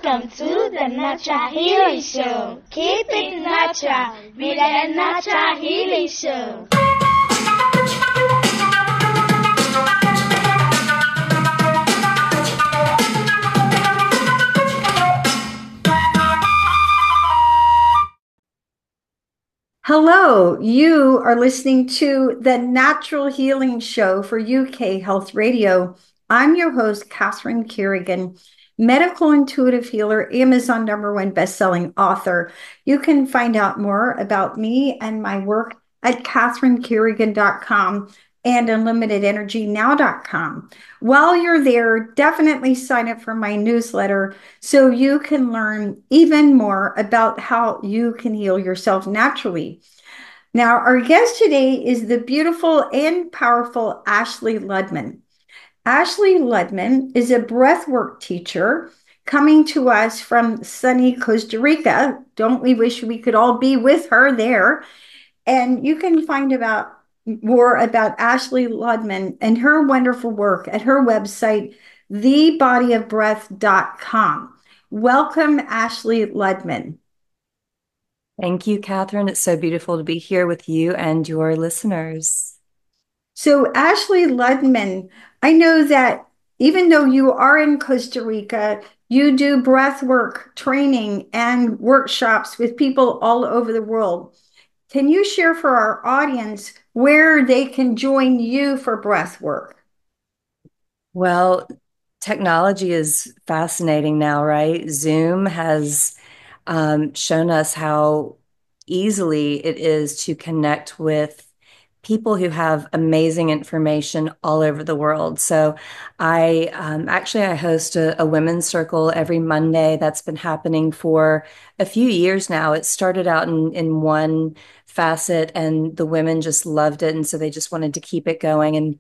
Welcome to the Natural Healing Show. Keep it natural with the Natural Healing Show. Hello, you are listening to the Natural Healing Show for UK Health Radio. I'm your host, Catherine Kerrigan, medical intuitive healer, Amazon #1 bestselling author. You can find out more about me and my work at catherinekerrigan.com and unlimitedenergynow.com. While you're there, definitely sign up for my newsletter so you can learn even more about how you can heal yourself naturally. Now, our guest today is the beautiful and powerful Ashley Ludman. Ashley Ludman is a breathwork teacher coming to us from sunny Costa Rica. Don't we wish we could all be with her there? And you can find out more about Ashley Ludman and her wonderful work at her website, thebodyofbreath.com. Welcome, Ashley Ludman. Thank you, Catherine. It's so beautiful to be here with you and your listeners. So, Ashley Ludman, I know that even though you are in Costa Rica, you do breathwork training and workshops with people all over the world. Can you share for our audience where they can join you for breath work? Well, technology is fascinating now, right? Zoom has shown us how easily it is to connect with people who have amazing information all over the world. So I host a women's circle every Monday. That's been happening for a few years now. It started out in one facet and the women just loved it. And so they just wanted to keep it going. And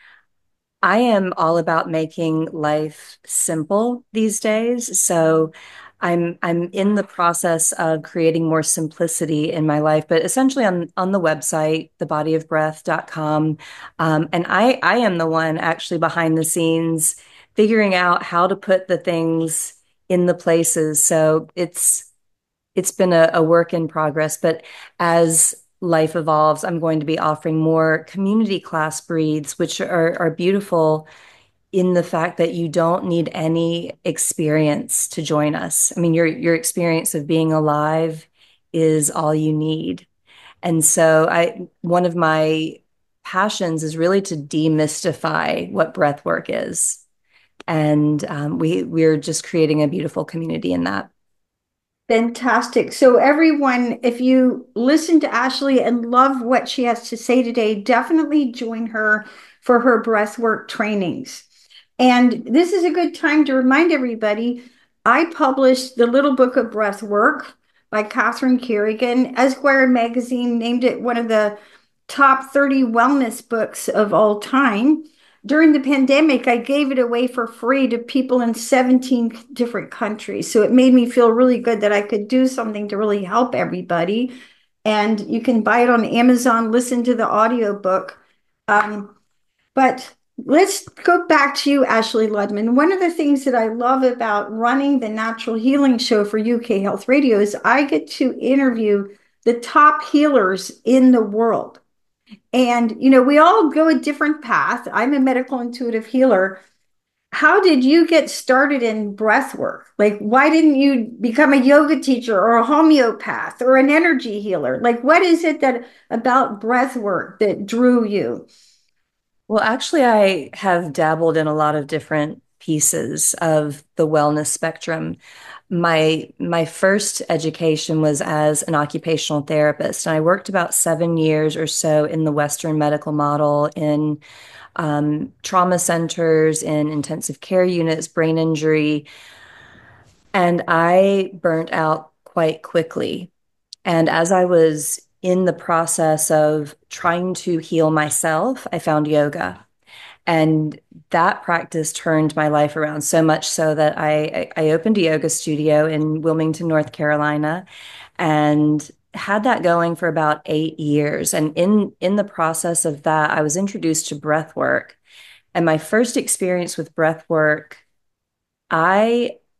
I am all about making life simple these days. So I'm in the process of creating more simplicity in my life, but essentially on the website, thebodyofbreath.com. And I am the one actually behind the scenes figuring out how to put the things in the places. So it's been a work in progress, but as life evolves, I'm going to be offering more community class breeds, which are beautiful in the fact that you don't need any experience to join us. I mean, your experience of being alive is all you need. And so one of my passions is really to demystify what breath work is. And we're just creating a beautiful community in that. Fantastic. So, everyone, if you listen to Ashley and love what she has to say today, definitely join her for her breathwork trainings. And this is a good time to remind everybody I published The Little Book of Breathwork by Catherine Kerrigan. Esquire magazine named it one of the top 30 wellness books of all time. During the pandemic, I gave it away for free to people in 17 different countries. So it made me feel really good that I could do something to really help everybody. And you can buy it on Amazon, listen to the audiobook. But let's go back to you, Ashley Ludman. One of the things that I love about running the Natural Healing Show for UK Health Radio is I get to interview the top healers in the world. And, we all go a different path. I'm a medical intuitive healer. How did you get started in breath work? Like, why didn't you become a yoga teacher or a homeopath or an energy healer? Like, what is it that about breath work that drew you? Well, actually, I have dabbled in a lot of different pieces of the wellness spectrum. My first education was as an occupational therapist, and I worked about 7 years or so in the Western medical model in trauma centers, in intensive care units, brain injury, and I burnt out quite quickly. And as I was in the process of trying to heal myself, I found yoga. And that practice turned my life around so much so that I opened a yoga studio in Wilmington, North Carolina, and had that going for about 8 years. And in the process of that, I was introduced to breath work. And my first experience with breath work, I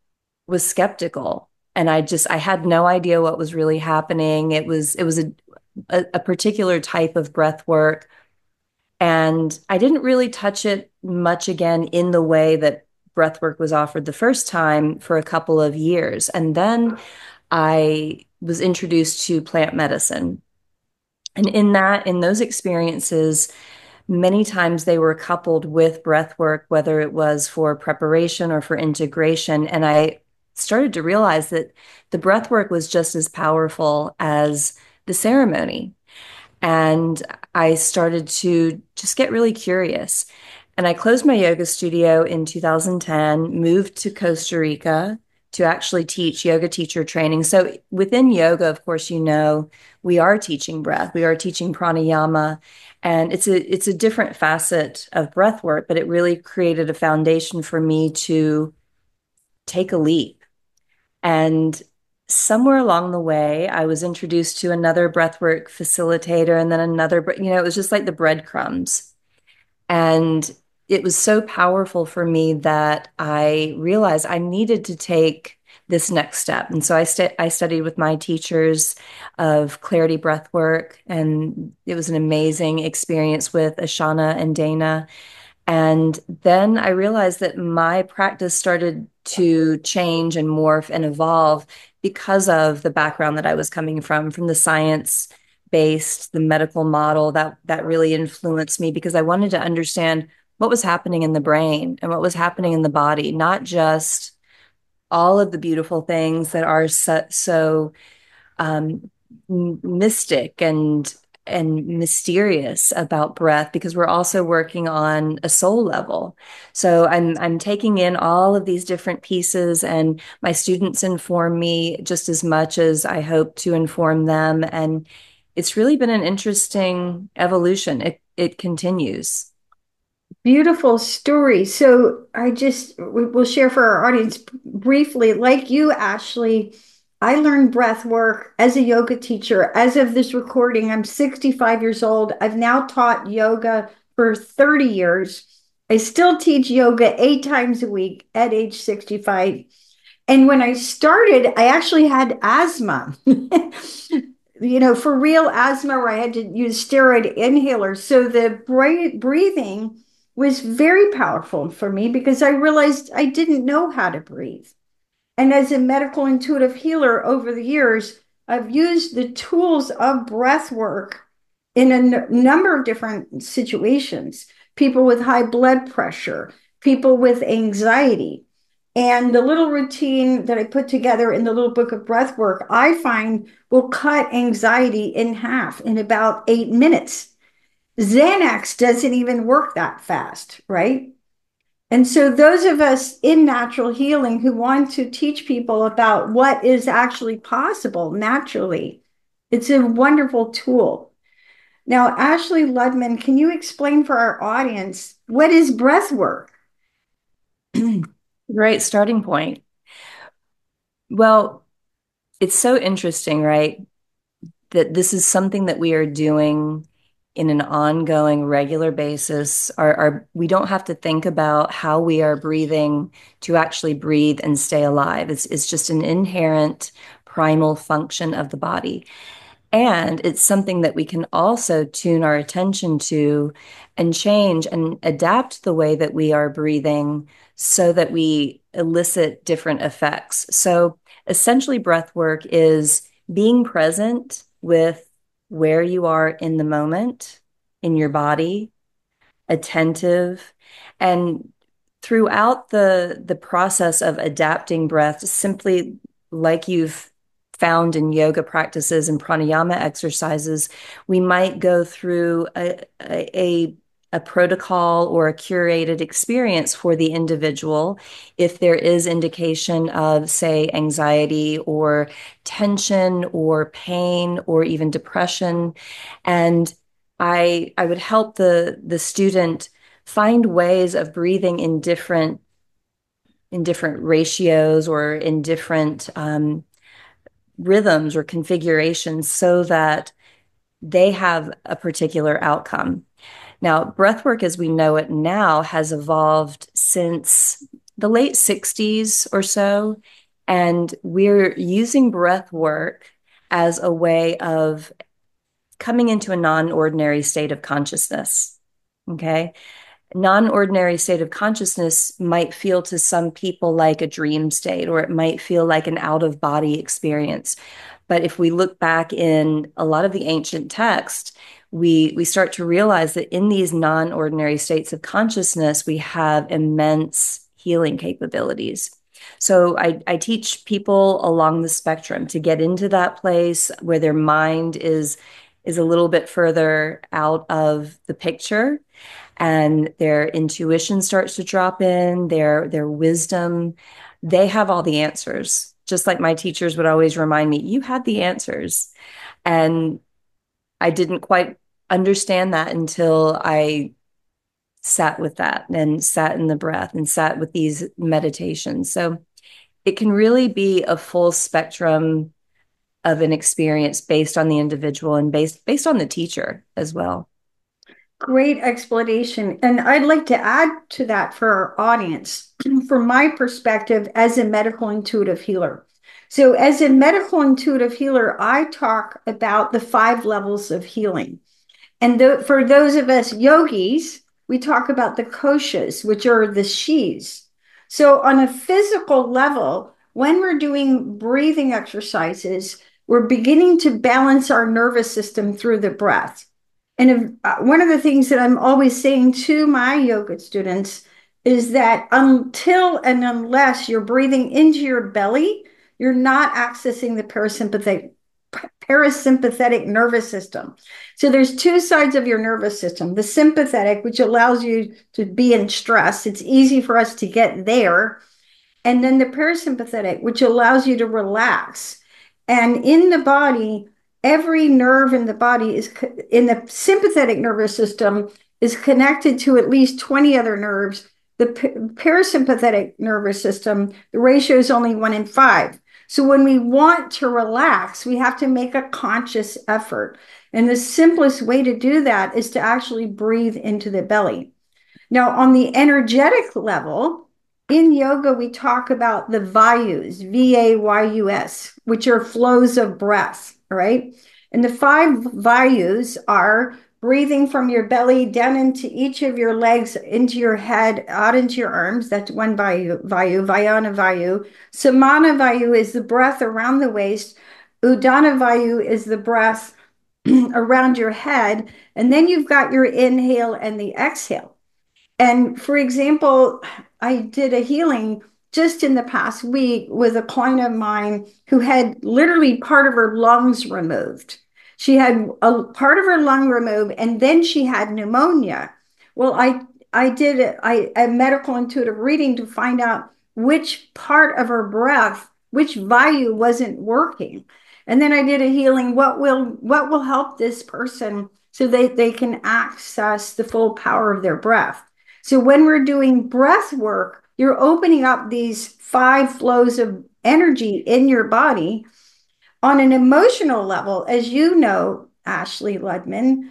was skeptical. And I had no idea what was really happening. It was a particular type of breath work. And I didn't really touch it much again in the way that breath work was offered the first time for a couple of years. And then I was introduced to plant medicine. And in those experiences, many times they were coupled with breath work, whether it was for preparation or for integration. And I started to realize that the breath work was just as powerful as the ceremony. And I started to just get really curious. And I closed my yoga studio in 2010, moved to Costa Rica to actually teach yoga teacher training. So within yoga, of course, we are teaching breath, we are teaching pranayama, and it's a different facet of breath work, but it really created a foundation for me to take a leap. And somewhere along the way, I was introduced to another breathwork facilitator and then another, it was just like the breadcrumbs. And it was so powerful for me that I realized I needed to take this next step. And so I studied with my teachers of Clarity Breathwork, and it was an amazing experience with Ashana and Dana. And then I realized that my practice started to change and morph and evolve because of the background that I was coming from the science based, the medical model that really influenced me, because I wanted to understand what was happening in the brain and what was happening in the body, not just all of the beautiful things that are so mystic and mysterious about breath, because we're also working on a soul level. So I'm taking in all of these different pieces, and my students inform me just as much as I hope to inform them. And it's really been an interesting evolution. It continues. Beautiful story. So we'll share for our audience briefly, like you, Ashley, I learned breath work as a yoga teacher. As of this recording, I'm 65 years old. I've now taught yoga for 30 years. I still teach yoga 8 times a week at age 65. And when I started, I actually had asthma. For real asthma, where I had to use steroid inhalers. So the breathing was very powerful for me because I realized I didn't know how to breathe. And as a medical intuitive healer over the years, I've used the tools of breath work in a number of different situations. People with high blood pressure, people with anxiety. And the little routine that I put together in the little book of breath work, I find will cut anxiety in half in about 8 minutes. Xanax doesn't even work that fast, right? And so those of us in natural healing who want to teach people about what is actually possible naturally, it's a wonderful tool. Now, Ashley Ludman, can you explain for our audience what is breath work? Great starting point. Well, it's so interesting, right? That this is something that we are doing in an ongoing, regular basis. We don't have to think about how we are breathing to actually breathe and stay alive. It's just an inherent primal function of the body. And it's something that we can also tune our attention to and change and adapt the way that we are breathing so that we elicit different effects. So essentially, breath work is being present with where you are in the moment, in your body, attentive, and throughout the process of adapting breath, simply like you've found in yoga practices and pranayama exercises, we might go through a protocol or a curated experience for the individual if there is indication of, say, anxiety or tension or pain or even depression. And I would help the student find ways of breathing in different ratios or in different rhythms or configurations so that they have a particular outcome. Now, breathwork as we know it now has evolved since the late 60s or so. And we're using breath work as a way of coming into a non-ordinary state of consciousness. Okay. Non-ordinary state of consciousness might feel to some people like a dream state, or it might feel like an out-of-body experience. But if we look back in a lot of the ancient text, we start to realize that in these non-ordinary states of consciousness, we have immense healing capabilities. So I teach people along the spectrum to get into that place where their mind is a little bit further out of the picture, and their intuition starts to drop in, their wisdom. They have all the answers. Just like my teachers would always remind me, you had the answers. And I didn't quite understand that until I sat with that and sat in the breath and sat with these meditations. So it can really be a full spectrum of an experience based on the individual and based on the teacher as well. Great explanation. And I'd like to add to that for our audience, from my perspective as a medical intuitive healer. So, as a medical intuitive healer, I talk about the 5 levels of healing. And for those of us yogis, we talk about the koshas, which are the shis. So, on a physical level, when we're doing breathing exercises, we're beginning to balance our nervous system through the breath. And one of the things that I'm always saying to my yoga students is that until and unless you're breathing into your belly, you're not accessing the parasympathetic nervous system. So there's 2 sides of your nervous system: the sympathetic, which allows you to be in stress. It's easy for us to get there. And then the parasympathetic, which allows you to relax. And in the body, every nerve in the body is in the sympathetic nervous system is connected to at least 20 other nerves. The parasympathetic nervous system, the ratio is only 1 in 5. So when we want to relax, we have to make a conscious effort. And the simplest way to do that is to actually breathe into the belly. Now, on the energetic level, in yoga, we talk about the vayus, V-A-Y-U-S, which are flows of breath, right? And the 5 vayus are breathing from your belly down into each of your legs, into your head, out into your arms. That's one vayu, Vayana Vayu. Samana Vayu is the breath around the waist. Udana Vayu is the breath around your head. And then you've got your inhale and the exhale. And for example, I did a healing just in the past week with a client of mine who had literally part of her lungs removed. She had a part of her lung removed, and then she had pneumonia. Well, I did a medical intuitive reading to find out which part of her breath, which vayu wasn't working. And then I did a healing. What will help this person so they can access the full power of their breath? So when we're doing breath work, you're opening up these 5 flows of energy in your body. On an emotional level, as you know, Ashley Ludman,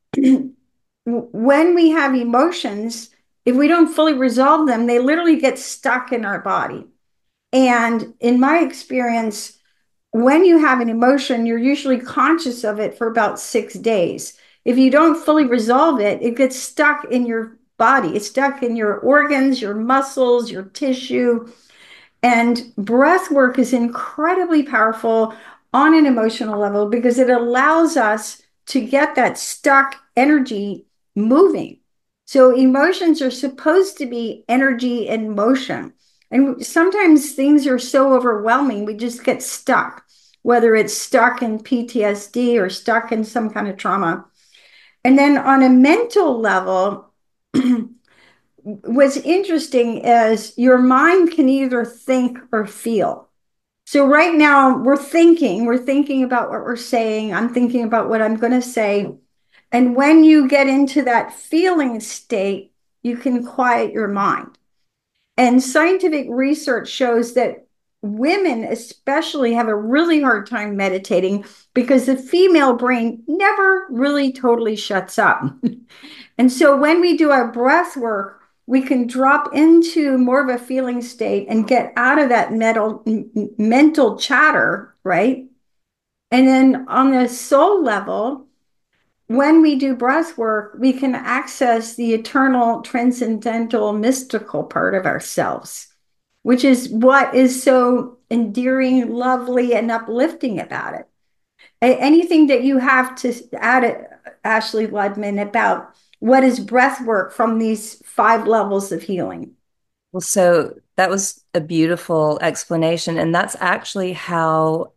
when we have emotions, if we don't fully resolve them, they literally get stuck in our body. And in my experience, when you have an emotion, you're usually conscious of it for about 6 days. If you don't fully resolve it, it gets stuck in your body. It's stuck in your organs, your muscles, your tissue. And breath work is incredibly powerful on an emotional level because it allows us to get that stuck energy moving. So emotions are supposed to be energy in motion. And sometimes things are so overwhelming, we just get stuck, whether it's stuck in PTSD or stuck in some kind of trauma. And then on a mental level, what's interesting is your mind can either think or feel. So right now we're thinking about what we're saying. I'm thinking about what I'm going to say. And when you get into that feeling state, you can quiet your mind. And scientific research shows that women especially have a really hard time meditating because the female brain never really totally shuts up. And so when we do our breath work, we can drop into more of a feeling state and get out of that mental chatter, right? And then on the soul level, when we do breath work, we can access the eternal, transcendental, mystical part of ourselves, which is what is so endearing, lovely, and uplifting about it. Anything that you have to add, Ashley Ludman, about what is breath work from these 5 levels of healing? Well, so that was a beautiful explanation. And that's actually how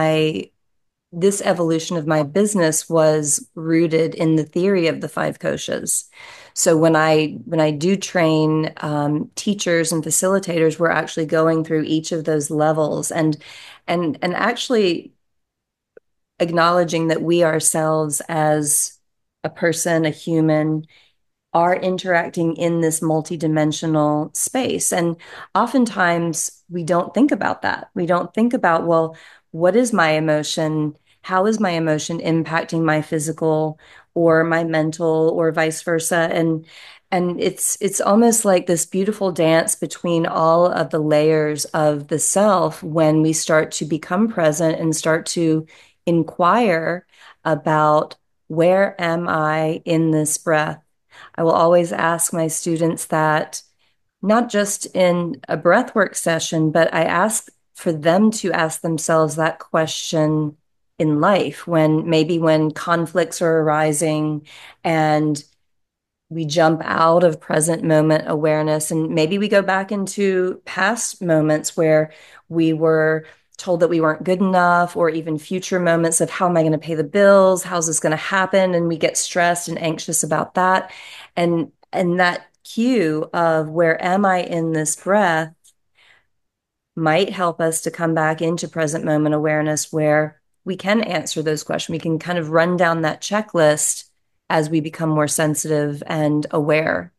this evolution of my business was rooted in the theory of the 5 koshas. So when I do train teachers and facilitators, we're actually going through each of those levels and actually acknowledging that we ourselves as a person, a human, are interacting in this multidimensional space. And oftentimes we don't think about that. We don't think about, well, what is my emotion? How is my emotion impacting my physical or my mental or vice versa? And it's almost like this beautiful dance between all of the layers of the self when we start to become present and start to inquire about, where am I in this breath? I will always ask my students that, not just in a breathwork session, but I ask for them to ask themselves that question in life, when conflicts are arising and we jump out of present moment awareness, and maybe we go back into past moments where we were told that we weren't good enough, or even future moments of, how am I going to pay the bills? How's this going to happen? And we get stressed and anxious about that. And that cue of, where am I in this breath, might help us to come back into present moment awareness, where we can answer those questions. We can kind of run down that checklist as we become more sensitive and aware.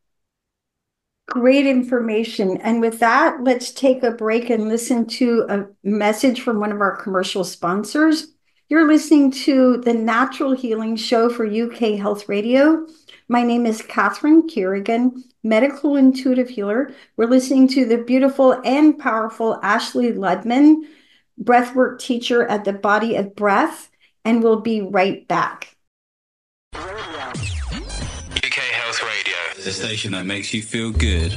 Great information. And with that, let's take a break and listen to a message from one of our commercial sponsors. You're listening to the Natural Healing Show for UK Health Radio. My name is Catherine Kerrigan, medical intuitive healer. We're listening to the beautiful and powerful Ashley Ludman, breathwork teacher at the Body of Breath, and we'll be right back. UK Health Radio, the station that makes you feel good.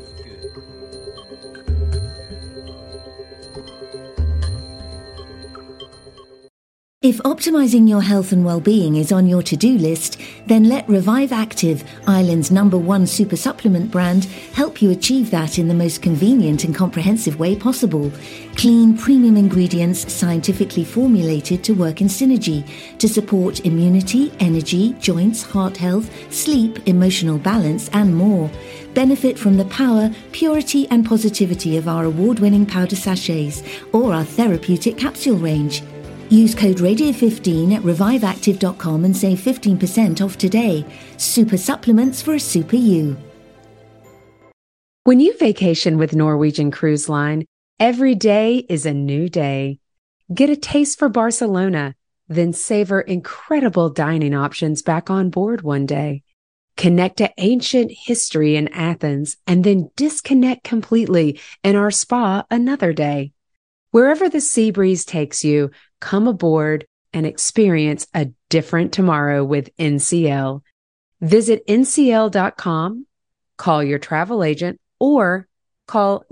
If optimizing your health and well-being is on your to-do list, then let Revive Active, Ireland's #1 super supplement brand, help you achieve that in the most convenient and comprehensive way possible. Clean, premium ingredients scientifically formulated to work in synergy to support immunity, energy, joints, heart health, sleep, emotional balance, and more. Benefit from the power, purity, and positivity of our award-winning powder sachets or our therapeutic capsule range. Use code RADIO15 at reviveactive.com and save 15% off today. Super supplements for a super you. When you vacation with Norwegian Cruise Line, every day is a new day. Get a taste for Barcelona, then savor incredible dining options back on board one day. Connect to ancient history in Athens and then disconnect completely in our spa another day. Wherever the sea breeze takes you, come aboard and experience a different tomorrow with NCL. Visit ncl.com, call your travel agent, or call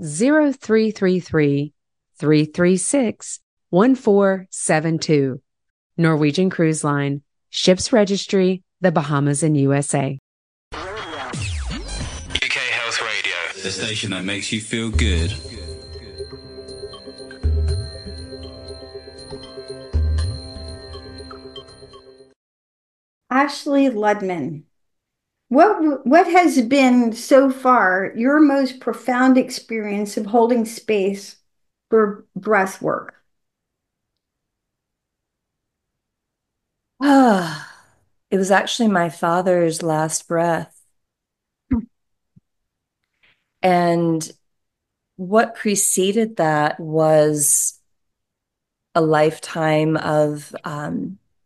0333-336-1472. Norwegian Cruise Line, ships registry, the Bahamas and USA. UK Health Radio, the station that makes you feel good. Ashley Ludman, what has been so far your most profound experience of holding space for breath work? It was actually my father's last breath. And what preceded that was a lifetime of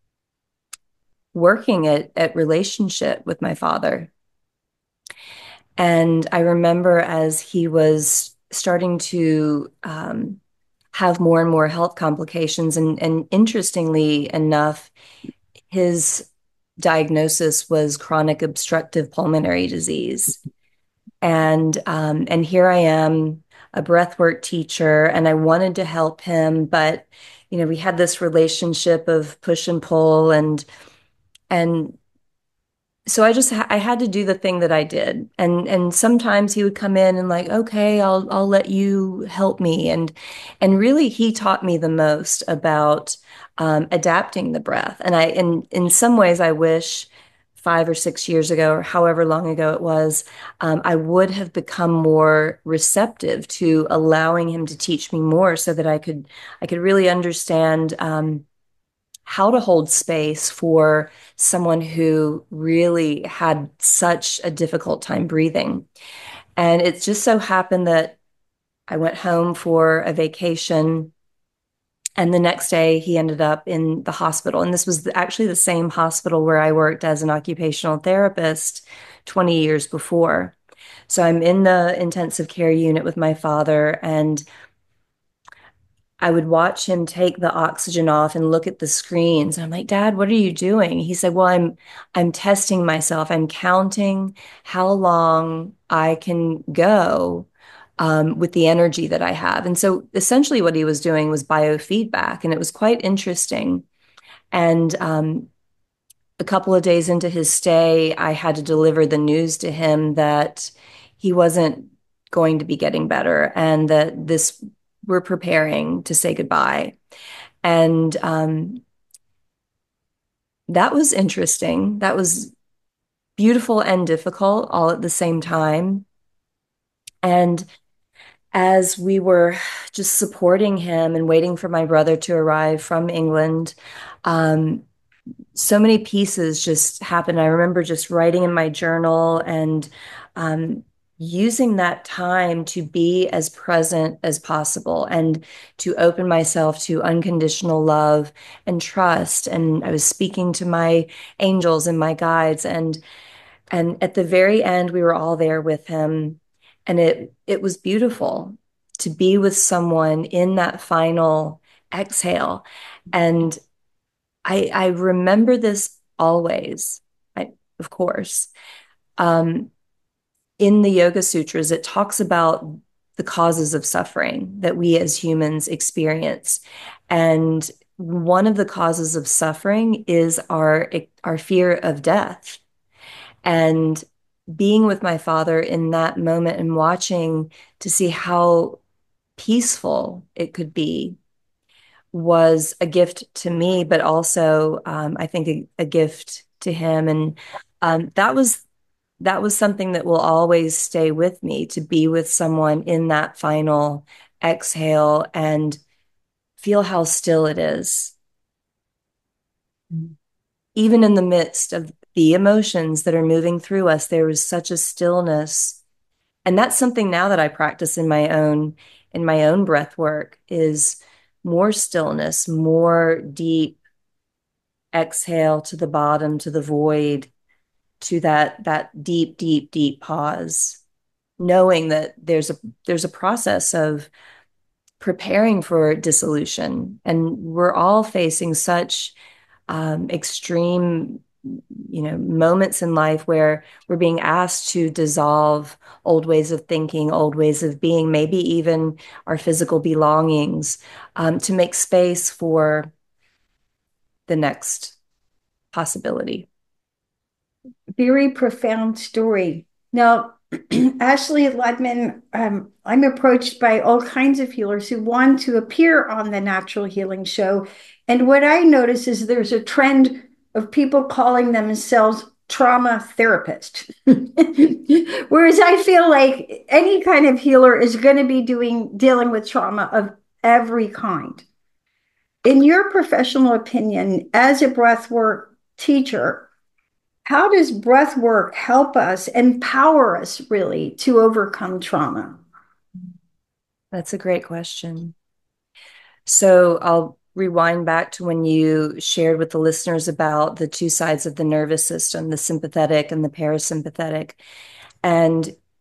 working at relationship with my father. And I remember as he was starting to have more and more health complications, and interestingly enough, his diagnosis was chronic obstructive pulmonary disease. And here I am, a breathwork teacher, and I wanted to help him, but we had this relationship of push and pull, and so I had to do the thing that I did. And sometimes he would come in and like, okay, I'll let you help me. And really he taught me the most about adapting the breath. And in some ways I wish 5 or 6 years ago, or however long ago it was, I would have become more receptive to allowing him to teach me more so that I could really understand how to hold space for someone who really had such a difficult time breathing. And it just so happened that I went home for a vacation, and the next day he ended up in the hospital. And this was actually the same hospital where I worked as an occupational therapist 20 years before. So I'm in the intensive care unit with my father, and I would watch him take the oxygen off and look at the screens. And I'm like, Dad, what are you doing? He said, well, I'm testing myself. I'm counting how long I can go with the energy that I have. And so essentially what he was doing was biofeedback, and it was quite interesting. And a couple of days into his stay, I had to deliver the news to him that he wasn't going to be getting better, and that we're preparing to say goodbye. And that was interesting. That was beautiful and difficult all at the same time. And as we were just supporting him and waiting for my brother to arrive from England, so many pieces just happened. I remember just writing in my journal and using that time to be as present as possible and to open myself to unconditional love and trust. And I was speaking to my angels and my guides. And at the very end, we were all there with him. And it was beautiful to be with someone in that final exhale. And I remember this always, of course. In the Yoga Sutras, it talks about the causes of suffering that we as humans experience. And one of the causes of suffering is our fear of death. And being with my father in that moment and watching to see how peaceful it could be was a gift to me, but also I think a gift to him. And that was something that will always stay with me, to be with someone in that final exhale and feel how still it is. Even in the midst of the emotions that are moving through us, there is such a stillness. And that's something now that I practice in my own breath work, is more stillness, more deep exhale to the bottom, to the void, to that deep, deep, deep pause, knowing that there's a process of preparing for dissolution. And we're all facing such extreme moments in life where we're being asked to dissolve old ways of thinking, old ways of being, maybe even our physical belongings, to make space for the next possibility. Very profound story. Now, Ashley Ludman, I'm approached by all kinds of healers who want to appear on the Natural Healing Show. And what I notice is there's a trend of people calling themselves trauma therapists. Whereas I feel like any kind of healer is going to be dealing with trauma of every kind. In your professional opinion, as a breathwork teacher, how does breath work help us, empower us really to overcome trauma? That's a great question. So I'll rewind back to when you shared with the listeners about the two sides of the nervous system, the sympathetic and the parasympathetic. And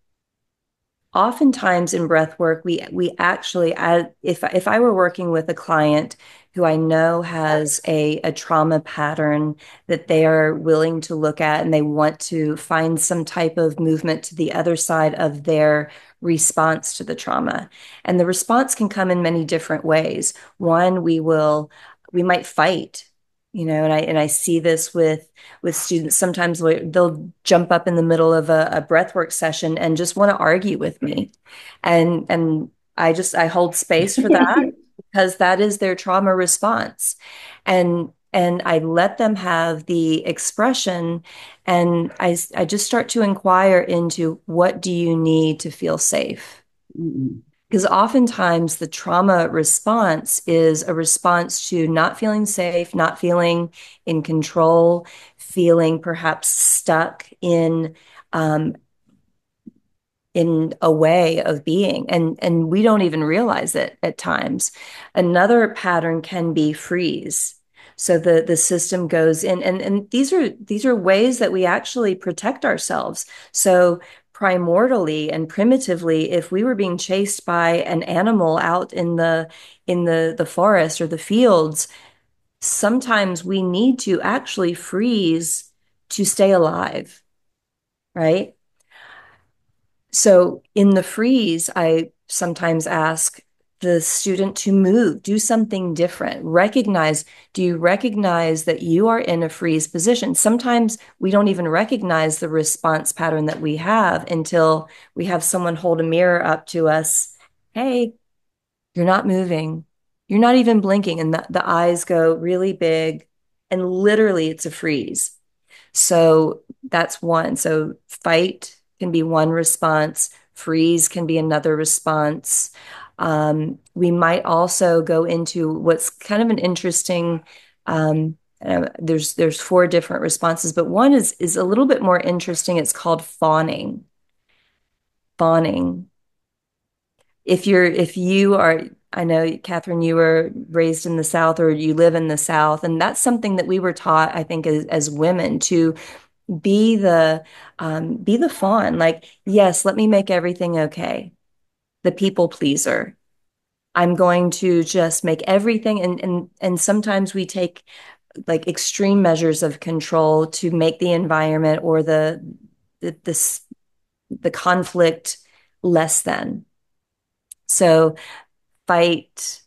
oftentimes in breath work, we actually, if I were working with a client who I know has a trauma pattern that they are willing to look at, and they want to find some type of movement to the other side of their response to the trauma. And the response can come in many different ways. One, we might fight, and I see this with students. Sometimes they'll jump up in the middle of a breathwork session and just want to argue with me. And I hold space for that because that is their trauma response. And I let them have the expression, and I just start to inquire into, what do you need to feel safe? Because oftentimes the trauma response is a response to not feeling safe, not feeling in control, feeling perhaps stuck in a way of being. And we don't even realize it at times. Another pattern can be freeze. So the system goes in, and these are ways that we actually protect ourselves. So primordially and primitively, if we were being chased by an animal out in the forest or the fields, sometimes we need to actually freeze to stay alive, right? So in the freeze, I sometimes ask the student to move, do something different. Do you recognize that you are in a freeze position? Sometimes we don't even recognize the response pattern that we have until we have someone hold a mirror up to us. Hey, you're not moving. You're not even blinking. And the eyes go really big, and literally it's a freeze. So that's one. So fight can be one response. Freeze can be another response. We might also go into what's kind of an interesting, there's 4 different responses, but one is a little bit more interesting. It's called fawning. Fawning. If you are, I know, Catherine, you were raised in the South, or you live in the South, and that's something that we were taught, I think, as women, to be the fawn. Like, yes, let me make everything okay. The people pleaser. I'm going to just make everything, and sometimes we take like extreme measures of control to make the environment or the conflict less than. So fight,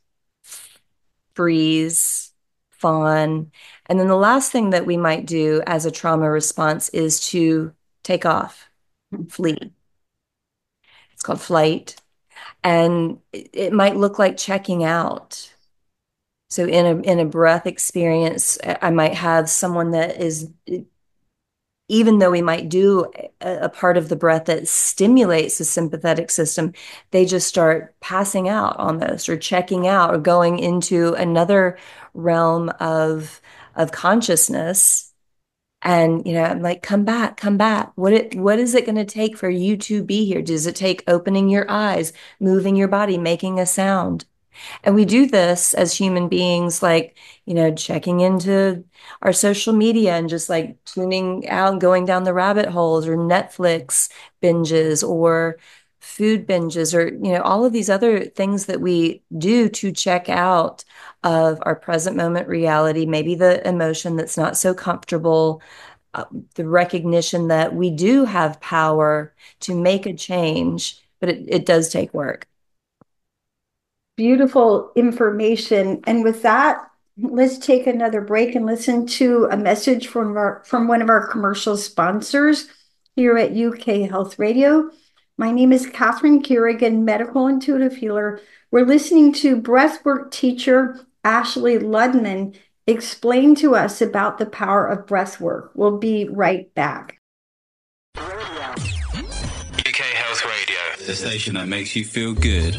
freeze, fawn. And then the last thing that we might do as a trauma response is to take off, flee. It's called flight. And it might look like checking out. So in a breath experience, I might have someone that is, even though we might do a part of the breath that stimulates the sympathetic system, they just start passing out almost, or checking out, or going into another realm of consciousness. And, I'm like, come back. What is it going to take for you to be here? Does it take opening your eyes, moving your body, making a sound? And we do this as human beings, like, checking into our social media and just like tuning out and going down the rabbit holes, or Netflix binges, or food binges, or, all of these other things that we do to check out of our present moment reality, maybe the emotion that's not so comfortable, the recognition that we do have power to make a change, but it does take work. Beautiful information. And with that, let's take another break and listen to a message from one of our commercial sponsors here at UK Health Radio. My name is Catherine Kerrigan, medical intuitive healer. We're listening to breathwork teacher Ashley Ludman explain to us about the power of breathwork. We'll be right back. UK Health Radio, the station that makes you feel good.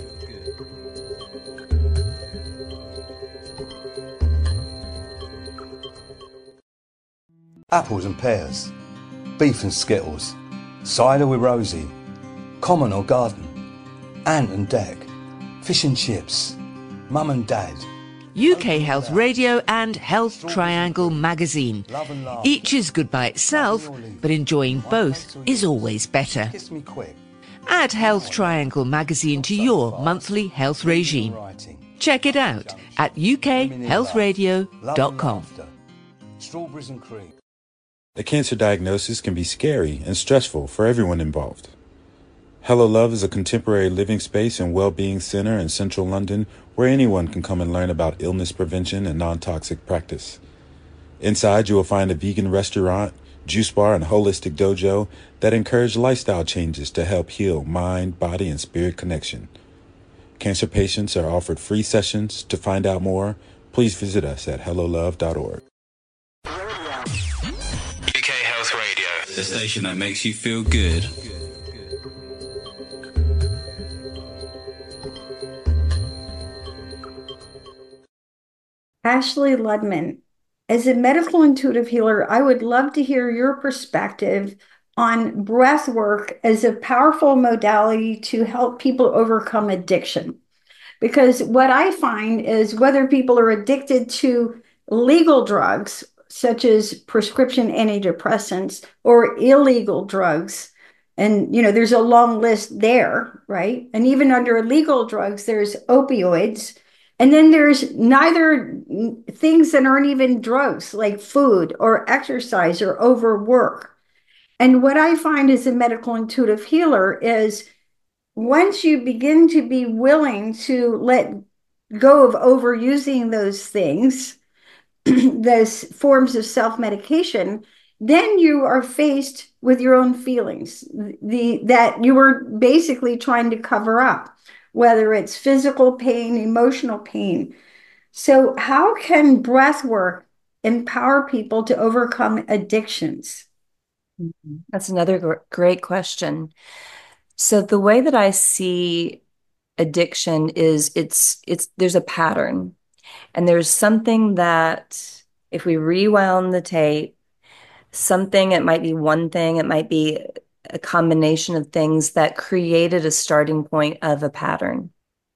Apples and pears, beef and skittles, cider with Rosie, common or garden, ant and deck, fish and chips, mum and dad. UK Health Radio and Health Triangle magazine. Each is good by itself, but enjoying both is always better. Kiss me quick. Add Health Triangle magazine to your monthly health regime. Check it out at ukhealthradio.com. Strawberries and cream. A cancer diagnosis can be scary and stressful for everyone involved. Hello Love is a contemporary living space and well-being center in central London where anyone can come and learn about illness prevention and non-toxic practice. Inside, you will find a vegan restaurant, juice bar, and holistic dojo that encourage lifestyle changes to help heal mind, body, and spirit connection. Cancer patients are offered free sessions. To find out more, please visit us at hellolove.org. UK Health Radio, the station that makes you feel good. Ashley Ludman, as a medical intuitive healer, I would love to hear your perspective on breath work as a powerful modality to help people overcome addiction. Because what I find is whether people are addicted to legal drugs, such as prescription antidepressants, or illegal drugs, and there's a long list there, right? And even under illegal drugs, there's opioids. And then there's neither things that aren't even drugs, like food or exercise or overwork. And what I find as a medical intuitive healer is once you begin to be willing to let go of overusing those things, those forms of self-medication, then you are faced with your own feelings that you were basically trying to cover up, whether it's physical pain, emotional pain. So how can breath work empower people to overcome addictions? That's another great question. So the way that I see addiction is it's there's a pattern, and there's something that if we rewound the tape, it might be one thing, it might be a combination of things that created a starting point of a pattern.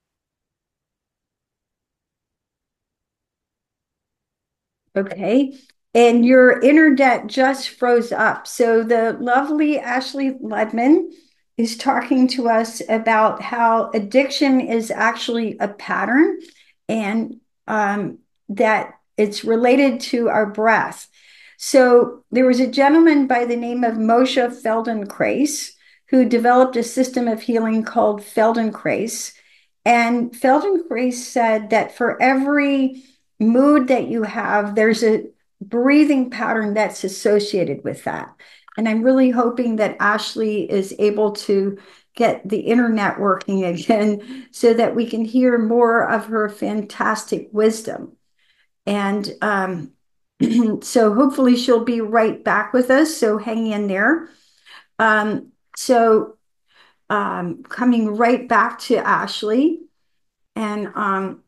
Okay. And your internet just froze up. So the lovely Ashley Ludman is talking to us about how addiction is actually a pattern and that it's related to our breath. So there was a gentleman by the name of Moshe Feldenkrais who developed a system of healing called Feldenkrais. And Feldenkrais said that for every mood that you have, there's a breathing pattern that's associated with that. And I'm really hoping that Ashley is able to get the internet working again so that we can hear more of her fantastic wisdom. And so hopefully she'll be right back with us. So hang in there. Coming right back to Ashley. And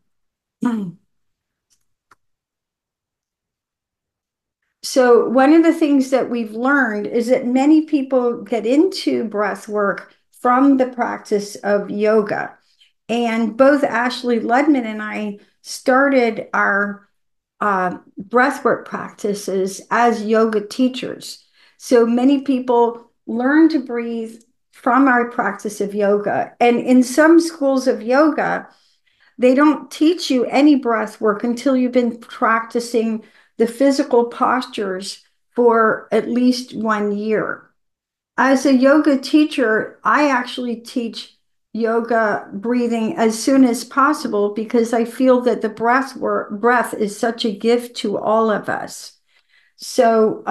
so one of the things that we've learned is that many people get into breath work from the practice of yoga. And both Ashley Ludman and I started our breathwork practices as yoga teachers. So many people learn to breathe from our practice of yoga. And in some schools of yoga, they don't teach you any breath work until you've been practicing the physical postures for at least 1 year. As a yoga teacher, I actually teach yoga breathing as soon as possible because I feel that the breath is such a gift to all of us. So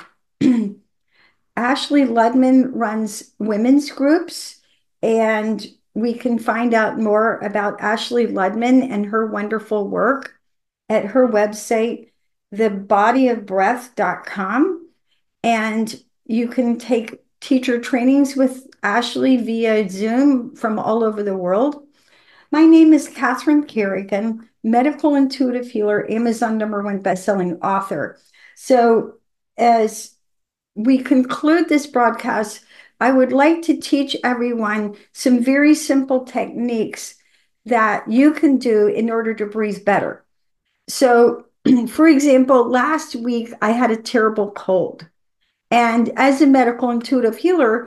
Ashley Ludman runs women's groups, and we can find out more about Ashley Ludman and her wonderful work at her website, thebodyofbreath.com. And you can take teacher trainings with Ashley via Zoom from all over the world. My name is Catherine Kerrigan, medical intuitive healer, Amazon #1 bestselling author. So as we conclude this broadcast, I would like to teach everyone some very simple techniques that you can do in order to breathe better. So, for example, last week I had a terrible cold. And as a medical intuitive healer,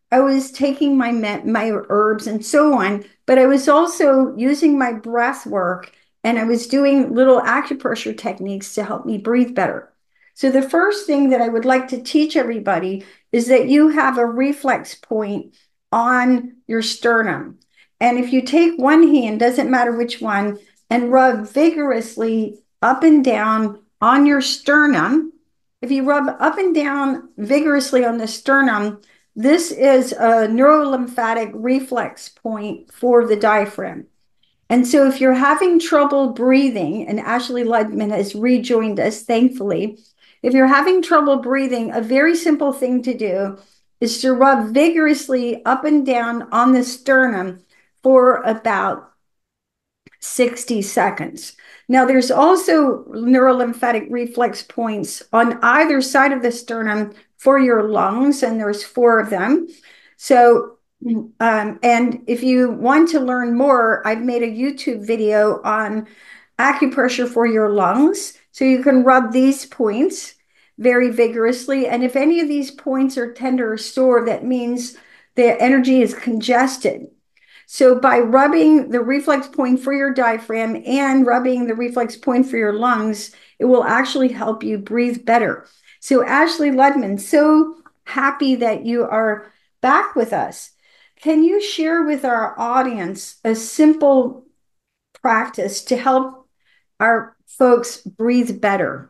I was taking my herbs and so on, but I was also using my breath work and I was doing little acupressure techniques to help me breathe better. So the first thing that I would like to teach everybody is that you have a reflex point on your sternum. And if you take one hand, doesn't matter which one, and rub vigorously up and down on your sternum, if you rub up and down vigorously on the sternum, this is a neurolymphatic reflex point for the diaphragm. And so if you're having trouble breathing, and Ashley Ludman has rejoined us, thankfully, if you're having trouble breathing, a very simple thing to do is to rub vigorously up and down on the sternum for about 60 seconds. Now, there's also neurolymphatic reflex points on either side of the sternum for your lungs, and there's 4 of them. So, and if you want to learn more, I've made a YouTube video on acupressure for your lungs. So you can rub these points very vigorously. And if any of these points are tender or sore, that means the energy is congested. So by rubbing the reflex point for your diaphragm and rubbing the reflex point for your lungs, it will actually help you breathe better. So Ashley Ludman, so happy that you are back with us. Can you share with our audience a simple practice to help our folks breathe better?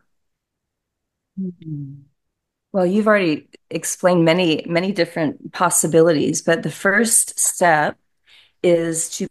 Well, you've already explained many, many different possibilities, but the first step is to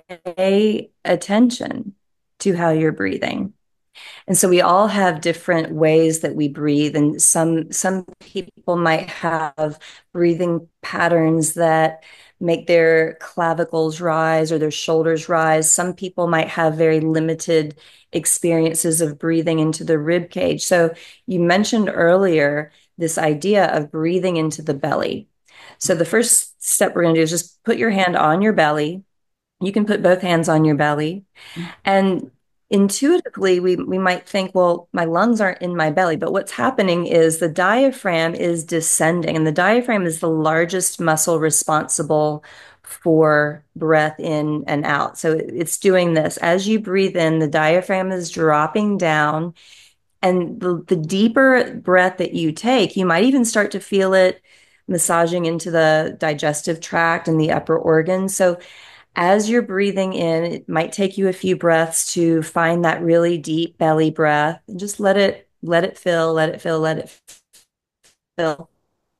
pay attention to how you're breathing. And so we all have different ways that we breathe, and some people might have breathing patterns that make their clavicles rise or their shoulders rise. Some people might have very limited experiences of breathing into the rib cage. So you mentioned earlier this idea of breathing into the belly. So the first step we're going to do is just put your hand on your belly. You can put both hands on your belly. And intuitively, we might think, well, my lungs aren't in my belly. But what's happening is the diaphragm is descending. And the diaphragm is the largest muscle responsible for breath in and out. So it's doing this. As you breathe in, the diaphragm is dropping down. And the deeper breath that you take, you might even start to feel it massaging into the digestive tract and the upper organs. So as you're breathing in, it might take you a few breaths to find that really deep belly breath and just let it fill, let it fill, let it fill.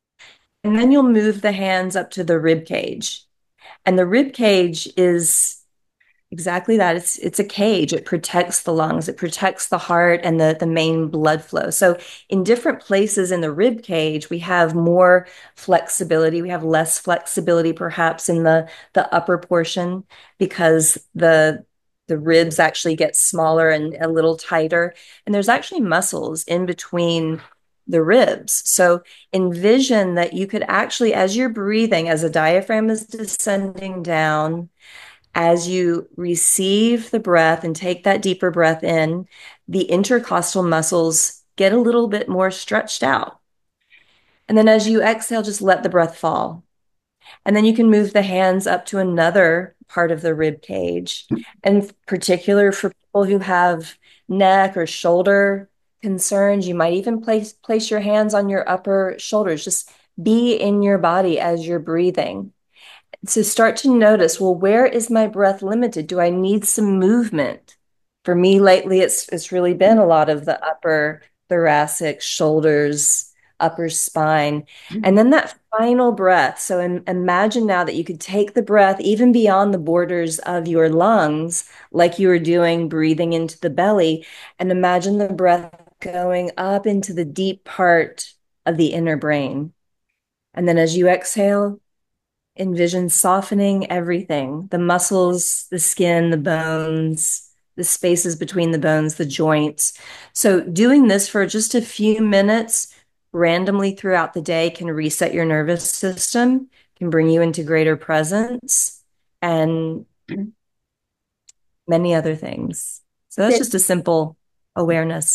And then you'll move the hands up to the rib cage. And the rib cage is exactly that. It's a cage. It protects the lungs. It protects the heart and the main blood flow. So in different places in the rib cage, we have more flexibility. We have less flexibility perhaps in the upper portion because the ribs actually get smaller and a little tighter. And there's actually muscles in between the ribs. So envision that you could actually, as you're breathing, as the diaphragm is descending down, as you receive the breath and take that deeper breath in, the intercostal muscles get a little bit more stretched out. And then as you exhale, just let the breath fall. And then you can move the hands up to another part of the rib cage. And in particular for people who have neck or shoulder concerns, you might even place your hands on your upper shoulders. Just be in your body as you're breathing. So start to notice, well, where is my breath limited? Do I need some movement? For me lately, it's really been a lot of the upper thoracic, shoulders, upper spine. And then that final breath. So imagine now that you could take the breath even beyond the borders of your lungs, like you were doing breathing into the belly, and imagine the breath going up into the deep part of the inner brain. And then as you exhale, envision softening everything, the muscles, the skin, the bones, the spaces between the bones, the joints. So doing this for just a few minutes randomly throughout the day can reset your nervous system, can bring you into greater presence, and many other things. So that's just a simple awareness.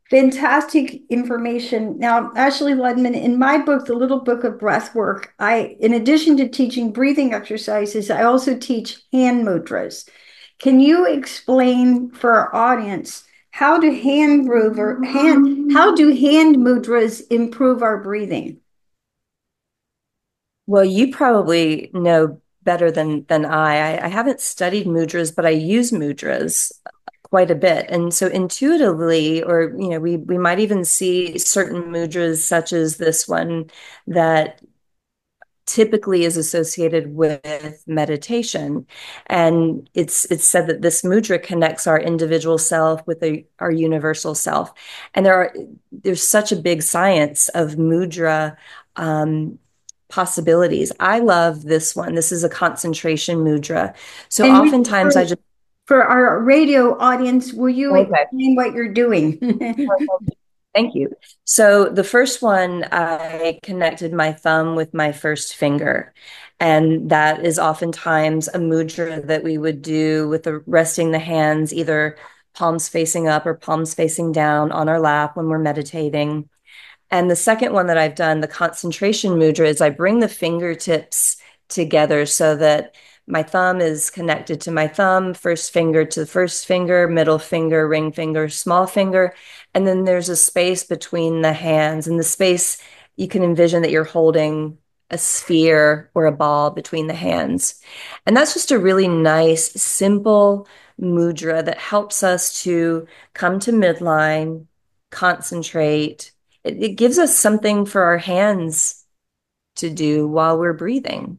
Fantastic information. Now, Ashley Ludman, in my book, The Little Book of Breath Work, in addition to teaching breathing exercises, I also teach hand mudras. Can you explain for our audience how do hand mudras improve our breathing? Well, you probably know better than I haven't studied mudras, but I use mudras quite a bit. And so intuitively, or we might even see certain mudras such as this one that typically is associated with meditation. And it's said that this mudra connects our individual self with our universal self. And there's such a big science of mudra possibilities. I love this one. This is a concentration mudra. So And oftentimes I just for our radio audience, will you Okay. explain what you're doing? Thank you. So the first one, I connected my thumb with my first finger. And that is oftentimes a mudra that we would do with resting the hands, either palms facing up or palms facing down on our lap when we're meditating. And the second one that I've done, the concentration mudra, is I bring the fingertips together so that my thumb is connected to my thumb, first finger to the first finger, middle finger, ring finger, small finger. And then there's a space between the hands. And the space, you can envision that you're holding a sphere or a ball between the hands. And that's just a really nice, simple mudra that helps us to come to midline, concentrate. It gives us something for our hands to do while we're breathing.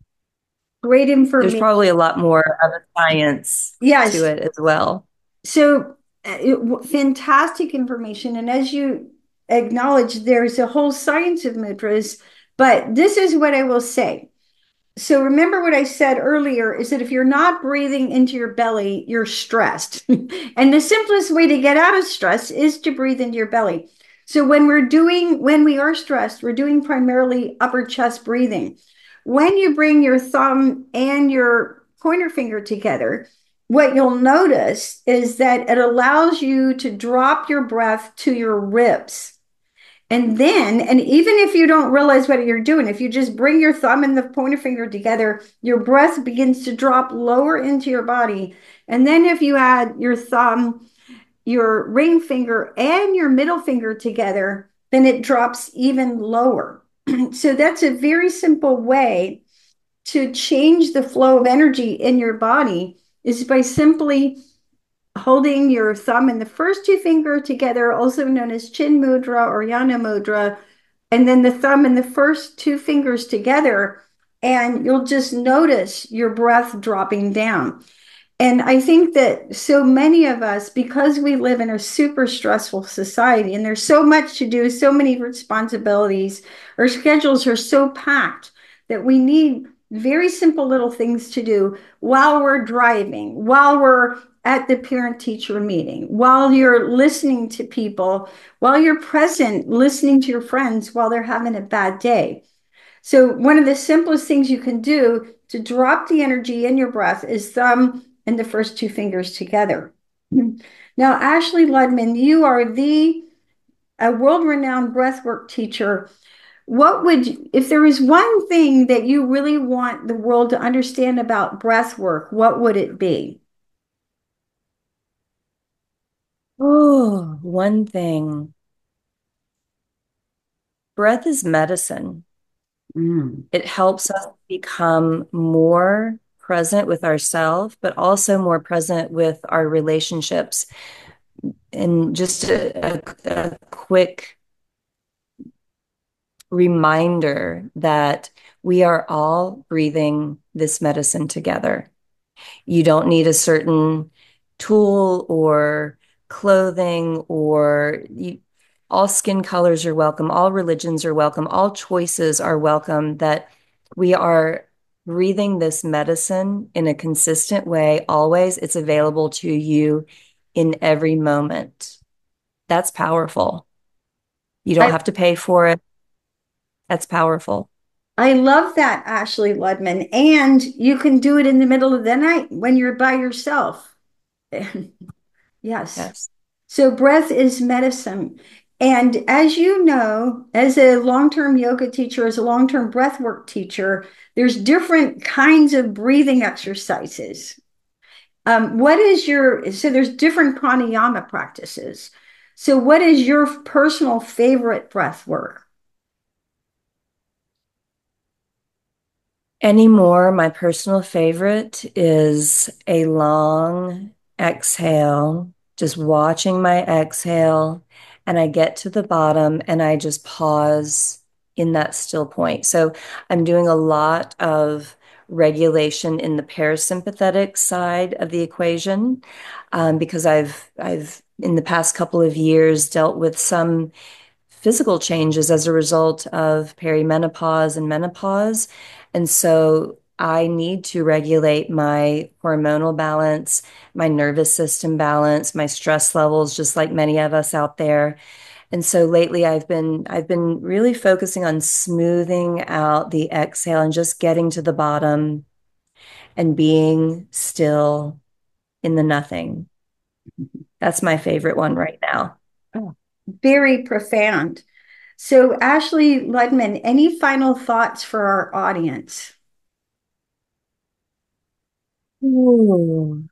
Great information. There's probably a lot more of a science to it as well. So fantastic information. And as you acknowledge, there's a whole science of mudras, but this is what I will say. So remember what I said earlier is that if you're not breathing into your belly, you're stressed. And the simplest way to get out of stress is to breathe into your belly. So when we are stressed, we're doing primarily upper chest breathing. When you bring your thumb and your pointer finger together, what you'll notice is that it allows you to drop your breath to your ribs. And even if you don't realize what you're doing, if you just bring your thumb and the pointer finger together, your breath begins to drop lower into your body. And then if you add your thumb, your ring finger, and your middle finger together, then it drops even lower. So that's a very simple way to change the flow of energy in your body, is by simply holding your thumb and the first two fingers together, also known as chin mudra or yana mudra, and then the thumb and the first two fingers together, and you'll just notice your breath dropping down. And I think that so many of us, because we live in a super stressful society and there's so much to do, so many responsibilities, our schedules are so packed that we need very simple little things to do while we're driving, while we're at the parent-teacher meeting, while you're listening to people, while you're present, listening to your friends while they're having a bad day. So one of the simplest things you can do to drop the energy in your breath is thumb and the first two fingers together. Now, Ashley Ludman, you are a world-renowned breathwork teacher. If there is one thing that you really want the world to understand about breathwork, what would it be? Oh, one thing. Breath is medicine. It helps us become more present with ourselves, but also more present with our relationships. And just a quick reminder that we are all breathing this medicine together. You don't need a certain tool or clothing all skin colors are welcome, all religions are welcome, all choices are welcome, that we are breathing this medicine in a consistent way. Always, it's available to you in every moment. That's powerful. You don't have to pay for it. That's powerful. I love that, Ashley Ludman. And you can do it in the middle of the night when you're by yourself. Yes. So breath is medicine. And as you know, as a long-term yoga teacher, as a long-term breath work teacher, there's different kinds of breathing exercises. So there's different pranayama practices. So what is your personal favorite breath work? Anymore, my personal favorite is a long exhale, just watching my exhale, and I get to the bottom and I just pause in that still point. So I'm doing a lot of regulation in the parasympathetic side of the equation, because I've in the past couple of years dealt with some physical changes as a result of perimenopause and menopause. And so I need to regulate my hormonal balance, my nervous system balance, my stress levels, just like many of us out there. And so lately I've been really focusing on smoothing out the exhale and just getting to the bottom and being still in the nothing. That's my favorite one right now. Oh, very profound. So, Ashley Ludman, any final thoughts for our audience? Ooh.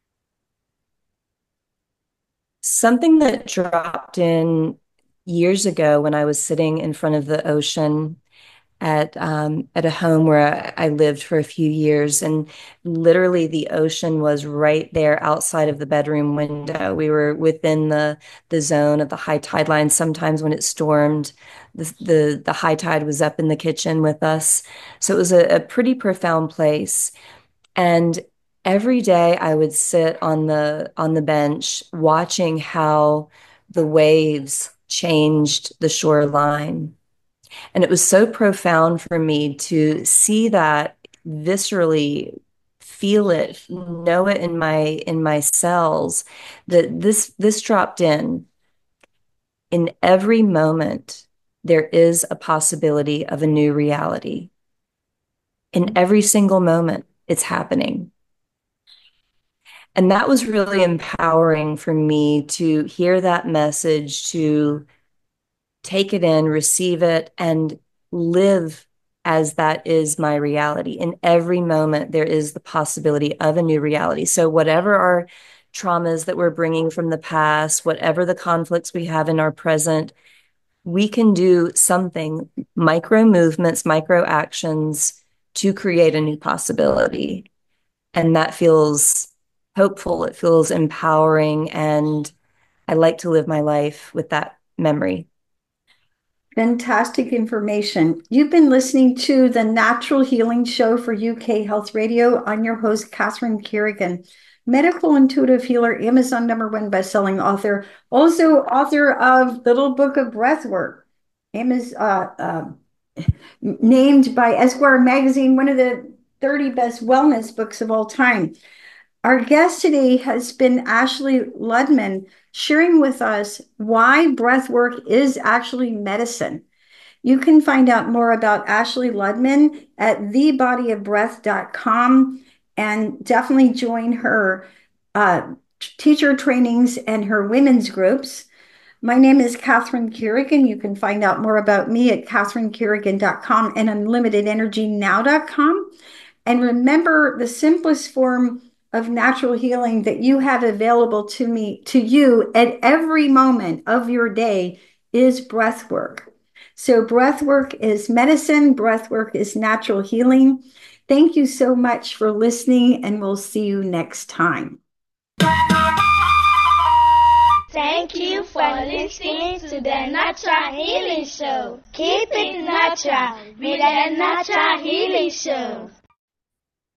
Something that dropped in years ago when I was sitting in front of the ocean at a home where I lived for a few years, and literally the ocean was right there outside of the bedroom window. We were within the zone of the high tide line. Sometimes when it stormed, the high tide was up in the kitchen with us. So it was a pretty profound place. And every day I would sit on the bench watching how the waves changed the shoreline. And it was so profound for me to see that viscerally, feel it, know it in my cells, that this dropped in. In every moment, there is a possibility of a new reality. In every single moment, it's happening. And that was really empowering for me to hear that message, to take it in, receive it, and live as that is my reality. In every moment, there is the possibility of a new reality. So whatever our traumas that we're bringing from the past, whatever the conflicts we have in our present, we can do something, micro movements, micro actions to create a new possibility. And that feels hopeful. It feels empowering. And I like to live my life with that memory. Fantastic information. You've been listening to the Natural Healing Show for UK Health Radio. I'm your host, Catherine Kerrigan, medical intuitive healer, Amazon #1 bestselling author, also author of Little Book of Breathwork, named by Esquire magazine one of the 30 best wellness books of all time. Our guest today has been Ashley Ludman, sharing with us why breathwork is actually medicine. You can find out more about Ashley Ludman at thebodyofbreath.com and definitely join her teacher trainings and her women's groups. My name is Catherine Kerrigan. You can find out more about me at catherinekerrigan.com and unlimitedenergynow.com. And remember, the simplest form of natural healing that you have available to you at every moment of your day is breath work. So breath work is medicine. Breath work is natural healing. Thank you so much for listening, and we'll see you next time. Thank you for listening to the Natural Healing Show. Keep it natural with the Natural Healing Show.